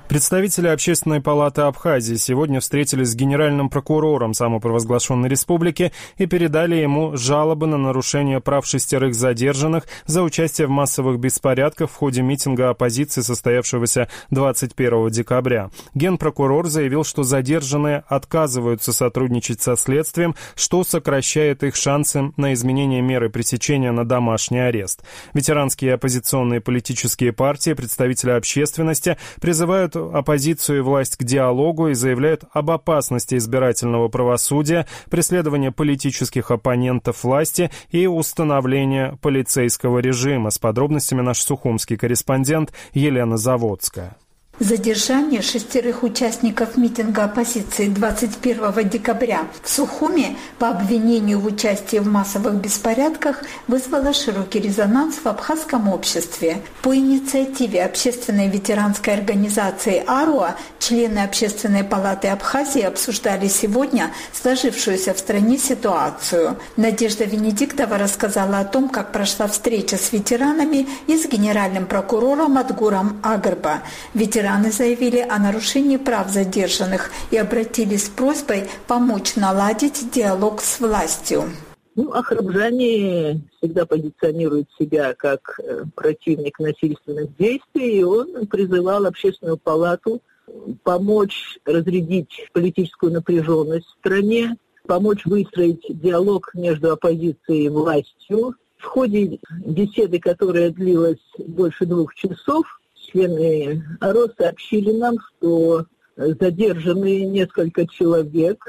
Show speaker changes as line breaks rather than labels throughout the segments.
Представители Общественной палаты Абхазии сегодня встретились с генеральным прокурором самопровозглашенной республики и передали ему жалобы на нарушение прав 6 задержанных за участие в массовых беспорядках в ходе митинга оппозиции, состоявшегося 21 декабря. Генпрокурор заявил, что задержанные отказываются сотрудничать со следствием, что сокращает их шансы на изменение меры пресечения на домашний арест. Ветеранские и оппозиционные политические партии, представители общественности призывают оппозицию и власть к диалогу и заявляют об опасности избирательного правосудия, преследования политических оппонентов власти и установления полицейского режима. С подробностями наш сухумский корреспондент Елена Заводская.
Задержание 6 участников митинга оппозиции 21 декабря в Сухуме по обвинению в участии в массовых беспорядках вызвало широкий резонанс в абхазском обществе. По инициативе общественной ветеранской организации «Аруа» члены Общественной палаты Абхазии обсуждали сегодня сложившуюся в стране ситуацию. Надежда Венедиктова рассказала о том, как прошла встреча с ветеранами и с генеральным прокурором Адгуром Агарба. Ветераны заявили о нарушении прав задержанных и обратились с просьбой помочь наладить диалог с властью.
Ахрабжани всегда позиционирует себя как противник насильственных действий, и он призывал Общественную палату помочь разрядить политическую напряженность в стране, помочь выстроить диалог между оппозицией и властью. В ходе беседы, которая длилась больше 2 часов, члены АРО сообщили нам, что задержанные несколько человек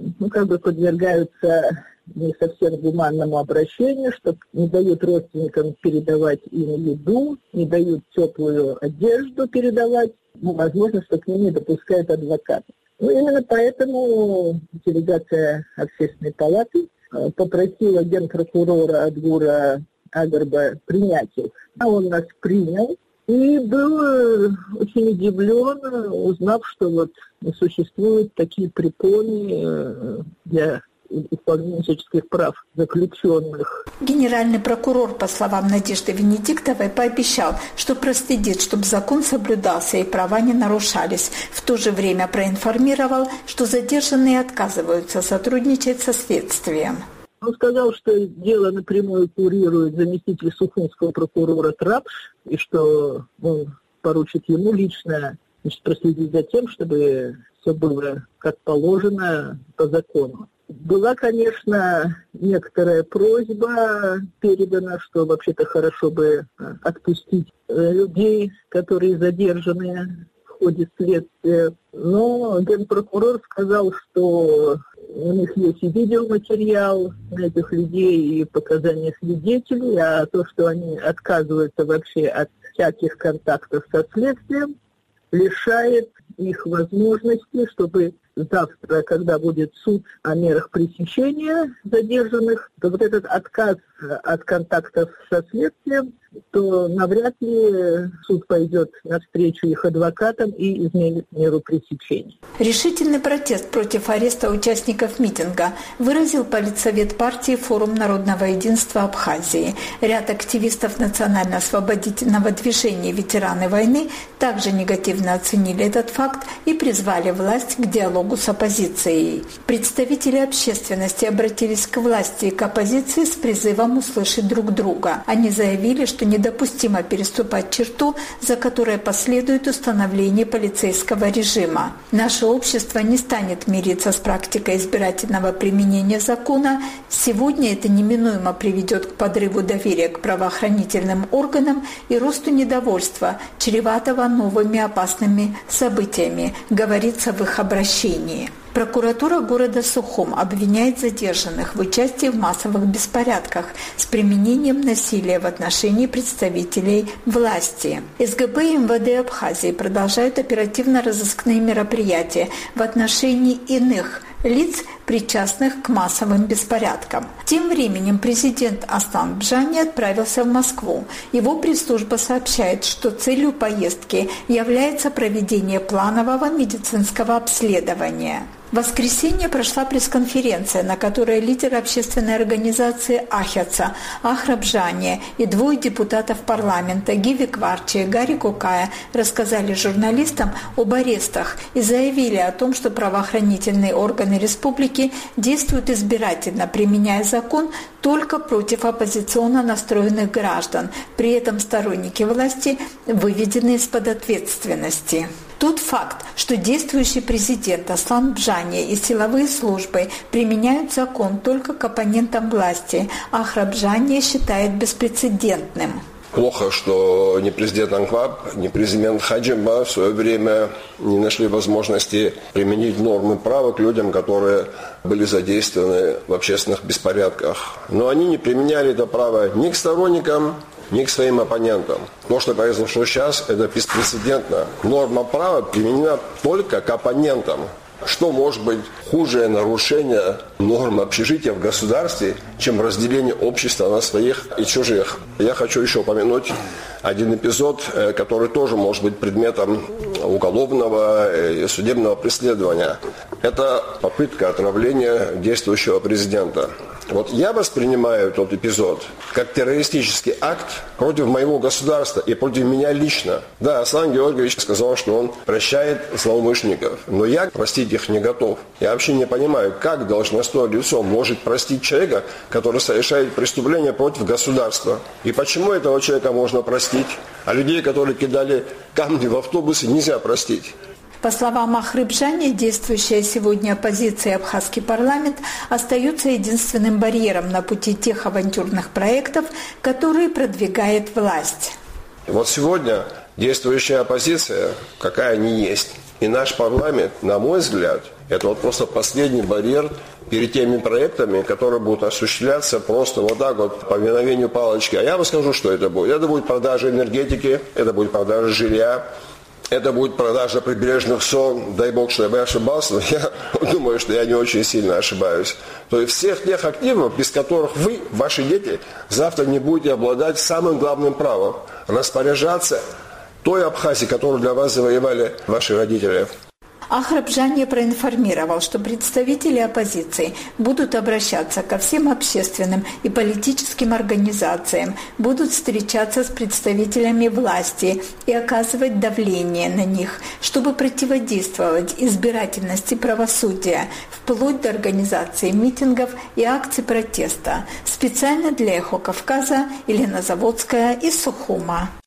подвергаются не совсем гуманному обращению, что не дают родственникам передавать им еду, не дают теплую одежду передавать, возможно, что к ним не допускают адвоката. Именно поэтому делегация Общественной палаты попросила генпрокурора Адгура Агарба принять их. А он нас принял. И был очень удивлен, узнав, что существуют такие препоны для исполнения человеческих прав заключенных.
Генеральный прокурор, по словам Надежды Венедиктовой, пообещал, что проследит, чтобы закон соблюдался и права не нарушались. В то же время проинформировал, что задержанные отказываются сотрудничать со следствием.
Он сказал, что дело напрямую курирует заместитель сухумского прокурора Трапш, и что он поручит ему лично проследить за тем, чтобы все было как положено по закону. Была, конечно, некоторая просьба передана, что вообще-то хорошо бы отпустить людей, которые задержаны в ходе следствия. Но генпрокурор сказал, что у них есть и видеоматериал на этих людей, и показания свидетелей, а то, что они отказываются вообще от всяких контактов со следствием, лишает их возможности, чтобы завтра, когда будет суд о мерах пресечения задержанных, то этот отказ от контактов со следствием, то навряд ли суд пойдет навстречу их адвокатам и изменит меру пресечения.
Решительный протест против ареста участников митинга выразил политсовет партии «Форум народного единства Абхазии». Ряд активистов национально-освободительного движения «Ветераны войны» также негативно оценили этот факт и призвали власть к диалогу с оппозицией. Представители общественности обратились к власти и к оппозиции с призывом услышать друг друга. Они заявили, что недопустимо переступать черту, за которой последует установление полицейского режима. Наше общество не станет мириться с практикой избирательного применения закона. Сегодня это неминуемо приведет к подрыву доверия к правоохранительным органам и росту недовольства, чреватого новыми опасными событиями, говорится в их обращении. Прокуратура города Сухум обвиняет задержанных в участии в массовых беспорядках с применением насилия в отношении представителей власти. СГБ и МВД Абхазии продолжают оперативно-розыскные мероприятия в отношении иных лиц, причастных к массовым беспорядкам. Тем временем президент Аслан Бжани отправился в Москву. Его пресс-служба сообщает, что целью поездки является проведение планового медицинского обследования. В воскресенье прошла пресс-конференция, на которой лидер общественной организации «Ахятса» Ахра Бжани и двое депутатов парламента Гиви Кварчи и Гарри Кукая рассказали журналистам об арестах и заявили о том, что правоохранительные органы республики действуют избирательно, применяя закон только против оппозиционно настроенных граждан. При этом сторонники власти выведены из-под ответственности. Тот факт, что действующий президент Аслан Бжани и силовые службы применяют закон только к оппонентам власти, Ахра Бжани считает беспрецедентным.
Плохо, что ни президент Анкваб, ни президент Хаджимба в свое время не нашли возможности применить нормы права к людям, которые были задействованы в общественных беспорядках. Но они не применяли это право ни к сторонникам, ни к своим оппонентам. То, что произошло сейчас, это беспрецедентно. Норма права применена только к оппонентам. Что может быть хуже нарушение норм общежития в государстве, чем разделение общества на своих и чужих? Я хочу еще упомянуть один эпизод, который тоже может быть предметом уголовного и судебного преследования. Это попытка отравления действующего президента. Вот я воспринимаю тот эпизод как террористический акт против моего государства и против меня лично. Да, Аслан Георгиевич сказал, что он прощает злоумышленников, но я простить их не готов. Я вообще не понимаю, как должностное лицо может простить человека, который совершает преступление против государства. И почему этого человека можно простить, а людей, которые кидали камни в автобусы, нельзя простить.
По словам Ахры Бжани, действующая сегодня оппозиция и абхазский парламент остаются единственным барьером на пути тех авантюрных проектов, которые продвигает власть.
Вот сегодня действующая оппозиция, какая они есть, и наш парламент, на мой взгляд, это вот просто последний барьер перед теми проектами, которые будут осуществляться просто вот так вот по мгновению палочки. А я вам скажу, что это будет. Это будет продажа энергетики, это будет продажа жилья, это будет продажа прибрежных зон. Дай бог, что я ошибался, но я думаю, что я не очень сильно ошибаюсь. То есть всех тех активов, без которых вы, ваши дети, завтра не будете обладать самым главным правом – распоряжаться той Абхазией, которую для вас завоевали ваши родители.
Ахра Бжани проинформировал, что представители оппозиции будут обращаться ко всем общественным и политическим организациям, будут встречаться с представителями власти и оказывать давление на них, чтобы противодействовать избирательности правосудия, вплоть до организации митингов и акций протеста. Специально для «Эхо Кавказа» Елена Заводская из Сухума.